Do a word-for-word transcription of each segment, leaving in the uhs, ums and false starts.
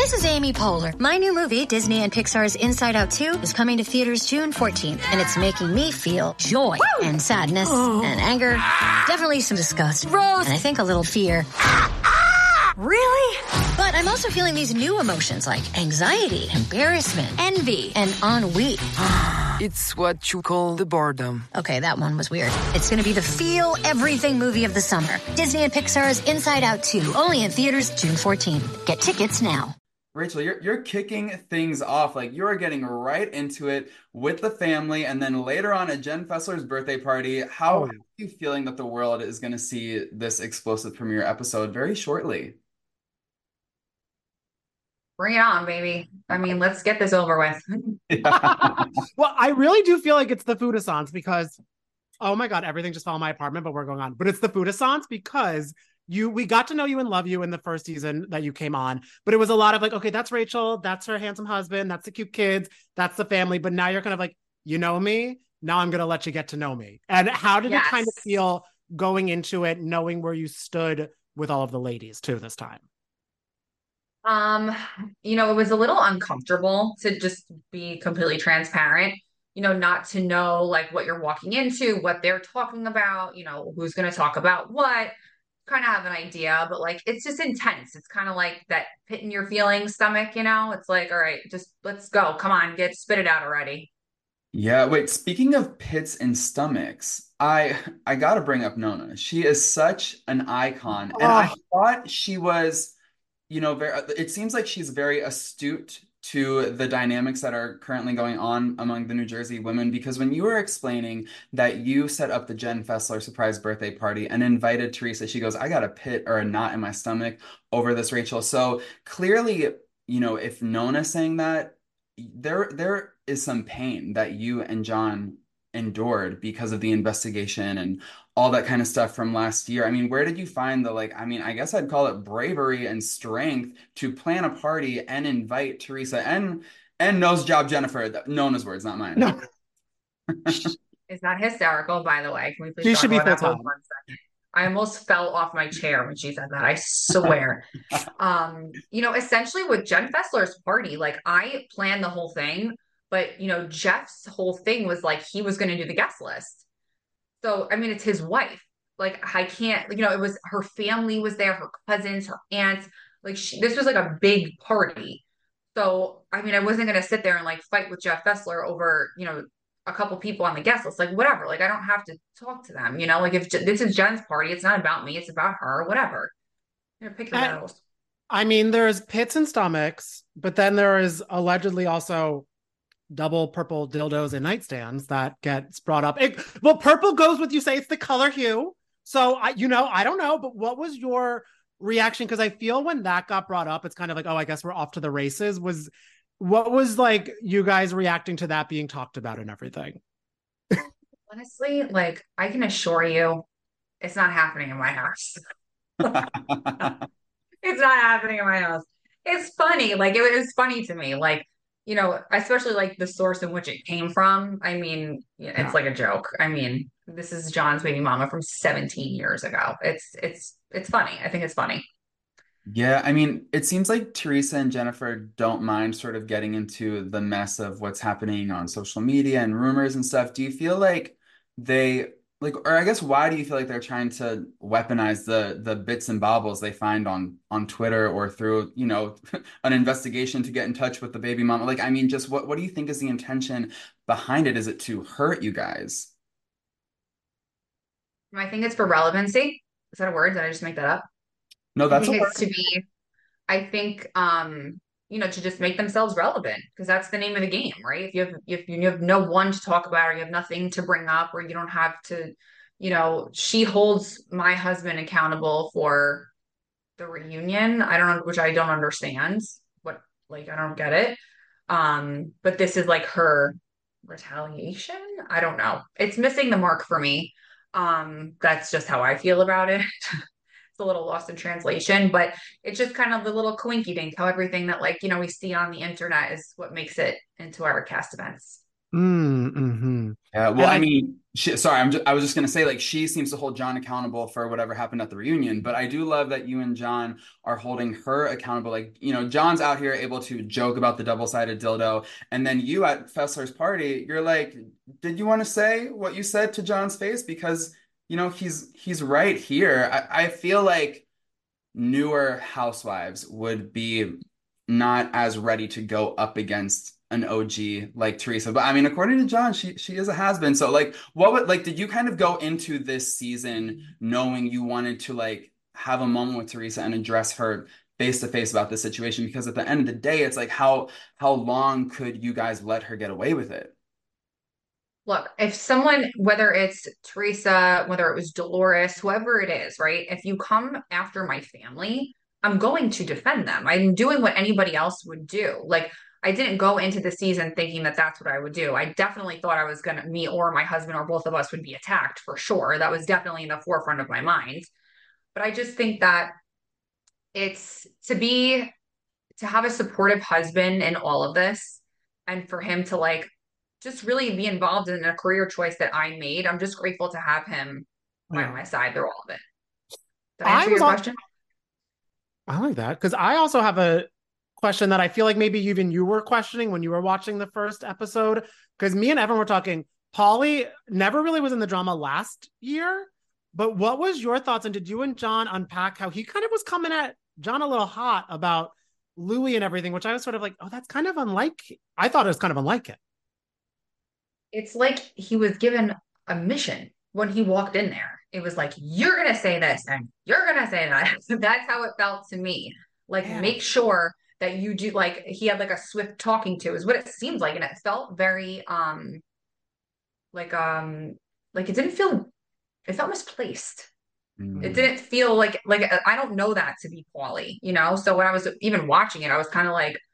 This is Amy Poehler. My new movie, Disney and Pixar's Inside Out two, is coming to theaters June fourteenth, and it's making me feel joy Woo! and sadness oh. and anger, definitely some disgust, Rose. and I think a little fear. Really? But I'm also feeling these new emotions like anxiety, embarrassment, envy, and ennui. It's what you call the boredom. Okay, that one was weird. It's going to be the feel everything movie of the summer. Disney and Pixar's Inside Out two, only in theaters June fourteenth. Get tickets now. Rachel, you're you're kicking things off. Like, you are getting right into it with the family, and then later on at Jen Fessler's birthday party. How, oh. how are you feeling that the world is going to see this explosive premiere episode very shortly? Bring it on, baby. I mean, let's get this over with. Yeah. Well, I really do feel like it's the food-a-sance because, oh my God, everything just fell in my apartment, but we're going on. But it's the food-a-sance because you we got to know you and love you in the first season that you came on. But it was a lot of like, okay, that's Rachel, that's her handsome husband, that's the cute kids, that's the family. But now you're kind of like, you know me, now I'm going to let you get to know me. And how did yes. it kind of feel going into it, knowing where you stood with all of the ladies too this time? Um, you know, it was a little uncomfortable to just be completely transparent, you know, not to know like what you're walking into, what they're talking about, you know, who's going to talk about what, kind of have an idea, but like, it's just intense. It's kind of like that pit in your feelings stomach, you know, it's like, all right, just let's go. Come on, get spit it out already. Yeah, wait, speaking of pits and stomachs, I I gotta bring up Nona. She is such an icon. And Oh. I thought she was, you know, very, it seems like she's very astute to the dynamics that are currently going on among the New Jersey women, because when you were explaining that you set up the Jen Fessler surprise birthday party and invited Teresa, she goes, I got a pit or a knot in my stomach over this, Rachel. So clearly, you know, if Nona's saying that, there there is some pain that you and John endured because of the investigation and all that kind of stuff from last year. I mean, where did you find the, like, I mean, I guess I'd call it bravery and strength to plan a party and invite Teresa and and nose job Jennifer, Nona's words, not mine. No. It's not hysterical, by the way. Can we please She talk should be about that full-time. for one second? I almost fell off my chair when she said that. I swear. um, you know, essentially with Jen Fessler's party, like I planned the whole thing, but you know, Jeff's whole thing was like he was going to do the guest list. So, I mean, it's his wife. Like, I can't, you know, it was her family was there, her cousins, her aunts. Like, she, this was like a big party. So, I mean, I wasn't going to sit there and like fight with Jeff Fessler over, you know, a couple people on the guest list. Like, whatever. Like, I don't have to talk to them, you know? Like, if J- this is Jen's party, it's not about me, it's about her, whatever. You know, pick your And- battles. I mean, there's pits and stomachs, but then there is allegedly also double purple dildos and nightstands that gets brought up. It, well, purple goes with, you say it's the color hue. So I, you know, I don't know, but what was your reaction? Because I feel when that got brought up, it's kind of like, oh, I guess we're off to the races. Was what was like you guys reacting to that being talked about and everything? Honestly, like, I can assure you, it's not happening in my house. It's not happening in my house. It's funny. Like, it was funny to me. Like, you know, especially like the source in which it came from. I mean, it's Yeah. like a joke. I mean, this is John's baby mama from seventeen years ago. It's it's it's funny. I think it's funny. Yeah, I mean, it seems like Teresa and Jennifer don't mind sort of getting into the mess of what's happening on social media and rumors and stuff. Do you feel like they like, or I guess why do you feel like they're trying to weaponize the the bits and bobbles they find on on Twitter or through, you know, an investigation to get in touch with the baby mama? Like, I mean, just what what do you think is the intention behind it? Is it to hurt you guys? I think it's for relevancy. Is that a word? Did I just make that up? No, I that's a think word. it's to be, I think, um, you know, to just make themselves relevant because that's the name of the game, right? If you have, if you have no one to talk about or you have nothing to bring up or you don't have to, you know, she holds my husband accountable for the reunion. I don't know, which I don't understand. What, like, I don't get it. Um, but this is like her retaliation. I don't know. It's missing the mark for me. Um, that's just how I feel about it. It's a little lost in translation, but it's just kind of the little coinky dink, how everything that like, you know, we see on the internet is what makes it into our cast events. Mm, hmm. Yeah, well, And I I, mean, she, sorry, I'm just, I was just gonna say, like, she seems to hold John accountable for whatever happened at the reunion, but I do love that you and John are holding her accountable. Like, you know, John's out here able to joke about the double-sided dildo, and then you at Fessler's party, you're like, did you want to say what you said to John's face? Because, you know, he's he's right here. I, I feel like newer housewives would be not as ready to go up against an O G like Teresa. But I mean, according to John, she she is a has-been. So like what would like did you kind of go into this season knowing you wanted to like have a moment with Teresa and address her face to face about this situation? Because at the end of the day, it's like how how long could you guys let her get away with it? Look, if someone, whether it's Teresa, whether it was Dolores, whoever it is, right? If you come after my family, I'm going to defend them. I'm doing what anybody else would do. Like, I didn't go into the season thinking that that's what I would do. I definitely thought I was going to, me or my husband or both of us would be attacked for sure. That was definitely in the forefront of my mind. But I just think that it's to be, to have a supportive husband in all of this and for him to like just really be involved in a career choice that I made. I'm just grateful to have him by yeah, my side through all of it. Did I I answer was your all, question? I like that because I also have a question that I feel like maybe even you were questioning when you were watching the first episode. Because me and Evan were talking, Paulie never really was in the drama last year. But what was your thoughts? And did you and John unpack how he kind of was coming at John a little hot about Louis and everything, which I was sort of like, oh, that's kind of unlike, I thought it was kind of unlike it. It's like he was given a mission when he walked in there. It was like, you're going to say this and you're going to say that. That's how it felt to me. Like, Yeah. make sure that you do, like, he had like a swift talking to, is what it seems like. And it felt very, um, like, um, like it didn't feel, it felt misplaced. It Mm. didn't feel like like I don't know that to be Paulie, you know. So when I was even watching it, I was kind of like,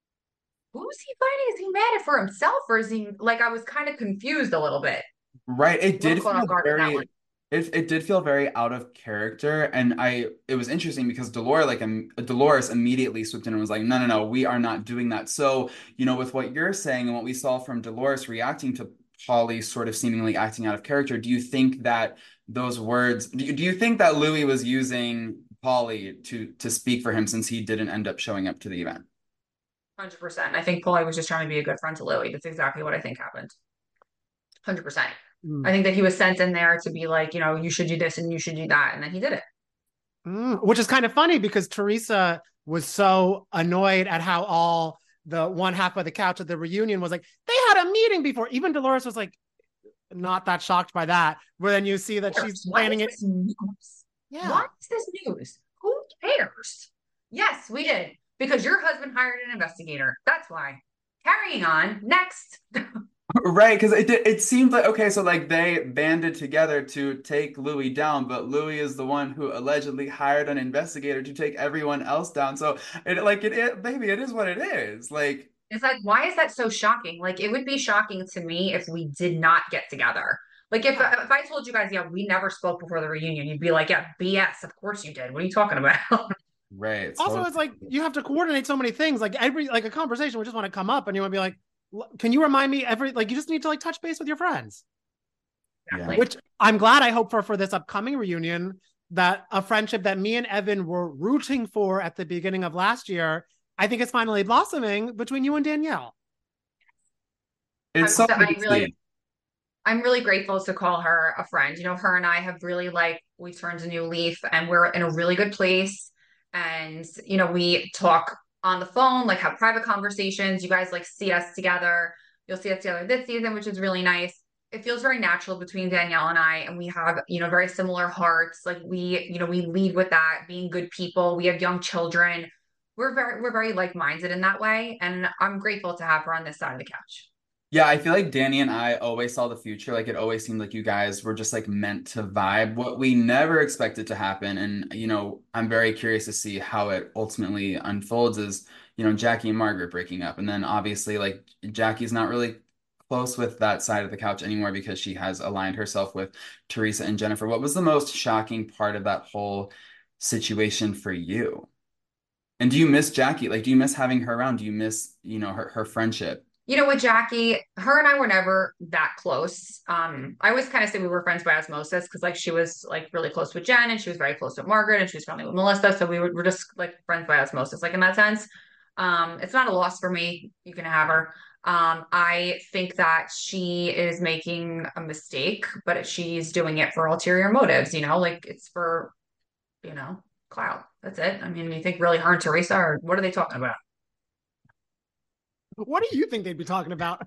who's he fighting? Is he mad at for himself, or is he like? I was kind of confused a little bit, Right. It a little did caught off feel guard with that one. very it it did feel very out of character. And I it was interesting because Dolores like um, Dolores immediately swooped in and was like, no, no, no, we are not doing that. So, you know, with what you're saying and what we saw from Dolores reacting to Polly sort of seemingly acting out of character, do you think that those words do you, do you think that Louis was using Polly to to speak for him since he didn't end up showing up to the event? one hundred percent. I think Paulie was just trying to be a good friend to Louis. That's exactly what I think happened. one hundred percent. I Mm. think that he was sent in there to be like, you know, you should do this and you should do that, and then he did it. Mm. Which is kind of funny because Teresa was so annoyed at how all the one half of the couch at the reunion was like, they had a meeting before. Even Dolores was like, not that shocked by that. But then you see that she's Why is planning it. this news? Yeah. Why is this news? Who cares? Yes, we did. Because your husband hired an investigator. That's why. Carrying on. Next. Right, because it did, it seemed like okay, so like they banded together to take Louis down, but Louis is the one who allegedly hired an investigator to take everyone else down. So it like it, it baby, it is what it is. Like It's like, why is that so shocking? Like, it would be shocking to me if we did not get together. Like, if, Yeah. if I told you guys, yeah, we never spoke before the reunion, you'd be like, yeah, B S. Of course you did. What are you talking about? right, Also, it's like totally. you have to coordinate so many things. Like every like a conversation would just want to come up and you want to be like, can you remind me every like you just need to like touch base with your friends. Yeah. Exactly. Which I'm glad I hope for for this upcoming reunion that a friendship that me and Evan were rooting for at the beginning of last year, I think is finally blossoming between you and Danielle. It's I'm so so, good I to really, see. I'm really grateful to call her a friend. You know, her and I have really like, we turned a new leaf and we're in a really good place. And, you know, we talk on the phone, like have private conversations. You guys like see us together. You'll see us together this season, which is really nice. It feels very natural between Danielle and I, and we have, you know, very similar hearts. Like we, you know, we lead with that, being good people. We have young children. We're very, we're very like-minded in that way. And I'm grateful to have her on this side of the couch. Yeah, I feel like Danny and I always saw the future. Like it always seemed like you guys were just like meant to vibe. What we never expected to happen, and you know, I'm very curious to see how it ultimately unfolds. Is you know Jackie and Margaret breaking up, and then obviously like Jackie's not really close with that side of the couch anymore because she has aligned herself with Teresa and Jennifer. What was the most shocking part of that whole situation for you? And do you miss Jackie? Like, do you miss having her around? Do you miss you know her her friendship? You know, with Jackie, her and I were never that close. Um, I always kind of say we were friends by osmosis because like she was like really close with Jen and she was very close with Margaret and she was friendly with Melissa. So we were, we're just like friends by osmosis, like in that sense. Um, it's not a loss for me. You can have her. Um, I think that she is making a mistake, but she's doing it for ulterior motives, you know, like it's for, you know, clout. That's it. I mean, you think really her and Teresa are, what are they talking about? What do you think they'd be talking about?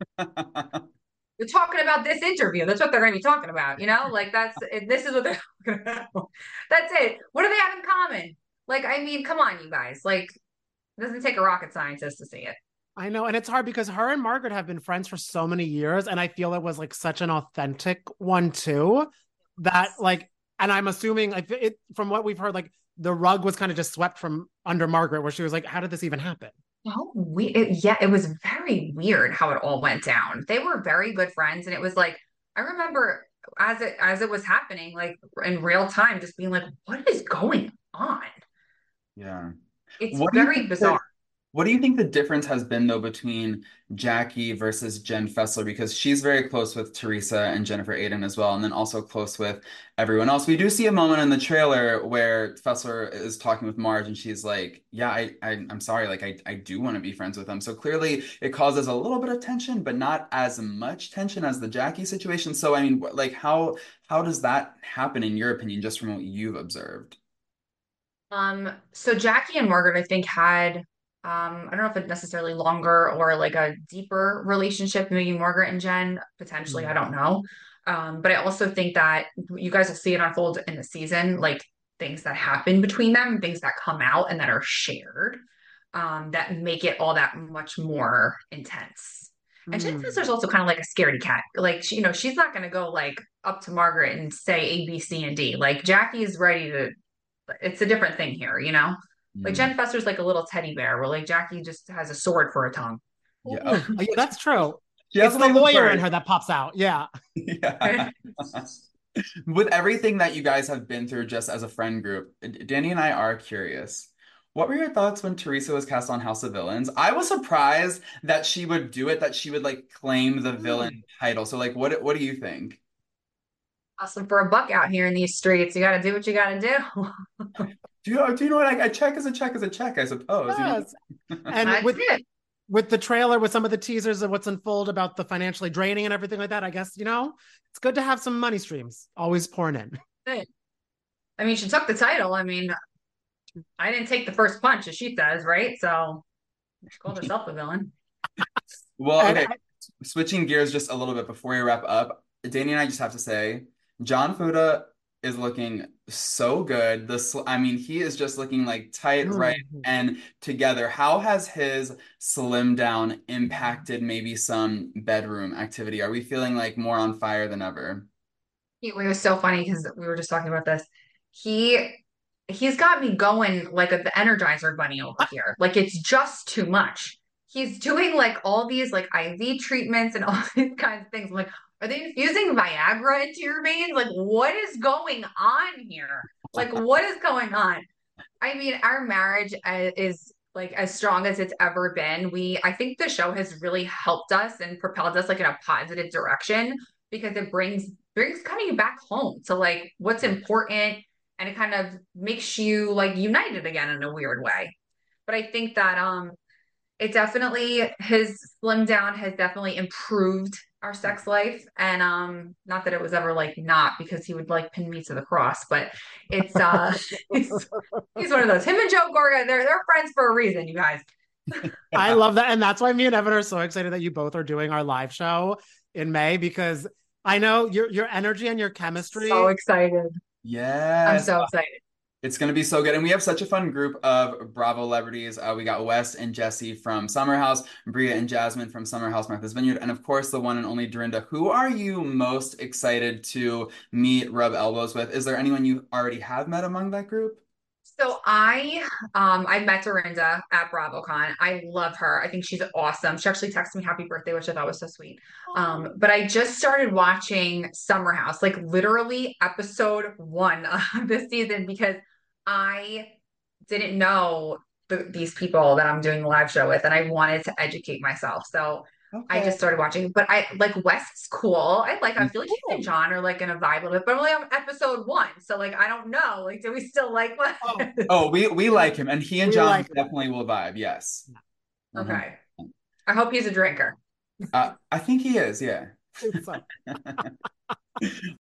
They're talking about this interview. That's what they're going to be talking about. You know, like that's this is what they're talking about. That's it. What do they have in common? Like, I mean, come on, you guys. Like, it doesn't take a rocket scientist to see it. I know, and it's hard because her and Margaret have been friends for so many years, and I feel it was like such an authentic one too. That like, and I'm assuming like it from what we've heard, like the rug was kind of just swept from under Margaret, where she was like, "How did this even happen?" Oh, we it, yeah, it was very weird how it all went down. They were very good friends, and it was like I remember as it as it was happening, like in real time, just being like, "What is going on?" Yeah. It's What do you very think that bizarre. What do you think the difference has been though between Jackie versus Jen Fessler? Because she's very close with Teresa and Jennifer Aiden as well, and then also close with everyone else. We do see a moment in the trailer where Fessler is talking with Marge, and she's like, "Yeah, I, I I'm sorry, like I, I do want to be friends with them." So clearly, it causes a little bit of tension, but not as much tension as the Jackie situation. So I mean, wh- like how how does that happen in your opinion, just from what you've observed? Um, so Jackie and Margaret, I think, had um, I don't know if it's necessarily longer or like a deeper relationship, maybe Margaret and Jen, potentially, I Mm. don't know. Um, but I also think that you guys will see it unfold in the season, like things that happen between them, things that come out and that are shared, um, that make it all that much more intense. And Jen Mm. Fessler's also kind of like a scaredy cat. Like, she, you know, she's not going to go like up to Margaret and say A, B, C, and D. Like Jackie is ready to it's a different thing here, you know? Like Mm. Jen Fester's like a little teddy bear, where like Jackie just has a sword for a tongue. Yeah. Ooh, yeah, that's true. She has It's to the play the lawyer in part. her that pops out. Yeah. Yeah. With everything that you guys have been through just as a friend group, Danny and I are curious. What were your thoughts when Teresa was cast on House of Villains? I was surprised that she would do it, that she would like claim the Mm. villain title. So like what what do you think? Awesome for a buck out here in these streets. You got to do what you got to do. Do you do you know what? Like, a check is a check is a check, I suppose, you Yes. know? And That's with it. with the trailer, with some of the teasers of what's unfold about the financially draining and everything like that, I guess, you know, it's good to have some money streams always pouring in. That's it. I mean, she took the title. I mean, I didn't take the first punch, as she says, right? So she called herself a villain. Well, And okay, switching gears just a little bit before we wrap up, Danny and I just have to say, John Fuda is looking so good. This, I mean, he is just looking like tight, right, and together. How has his slim down impacted maybe some bedroom activity? Are we feeling like more on fire than ever? It was so funny because we were just talking about this. He he's got me going like a, the Energizer bunny over here. Like it's just too much. He's doing like all these like I V treatments and all these kinds of things. I'm like, are they infusing Viagra into your veins? Like, what is going on here? Like, what is going on? I mean, our marriage uh, is like as strong as it's ever been. We, I think the show has really helped us and propelled us like in a positive direction because it brings brings kind of you back home to like what's important and it kind of makes you like united again in a weird way. But I think that um it definitely his slim down has definitely improved our sex life and um not that it was ever like not because he would like pin me to the cross but it's uh he's, he's one of those him and Joe Gorga they're they're friends for a reason you guys. I love that. And that's why me and Evan are so excited that you both are doing our live show in May because I know your your energy and your So chemistry. excited. I'm Yes. so excited. It's going to be so good. And we have such a fun group of Bravo celebrities. Uh, we got Wes and Jesse from Summer House, Bria and Jasmine from Summer House, Martha's Vineyard, and of course, the one and only Dorinda. Who are you most excited to meet, rub elbows with? Is there anyone you already have met among that group? So I um I met Dorinda at BravoCon. I love her. I think she's awesome. She actually texted me happy birthday, which I thought was so sweet. Um, but I just started watching Summer House, like literally episode one of this season because I didn't know the, these people that I'm doing the live show with, and I wanted to educate myself. So I Okay. just started watching. But I like Wes is cool. I like I feel like she Cool. and John are like in a vibe a little bit, but I'm only on episode one. So like I don't know. Like, do we still like Wes? Oh, Oh, we we like him, and he and We John like him. definitely will vibe. Yes. Mhm. Okay. I hope he's a drinker. Uh, I think he is. Yeah. it's like-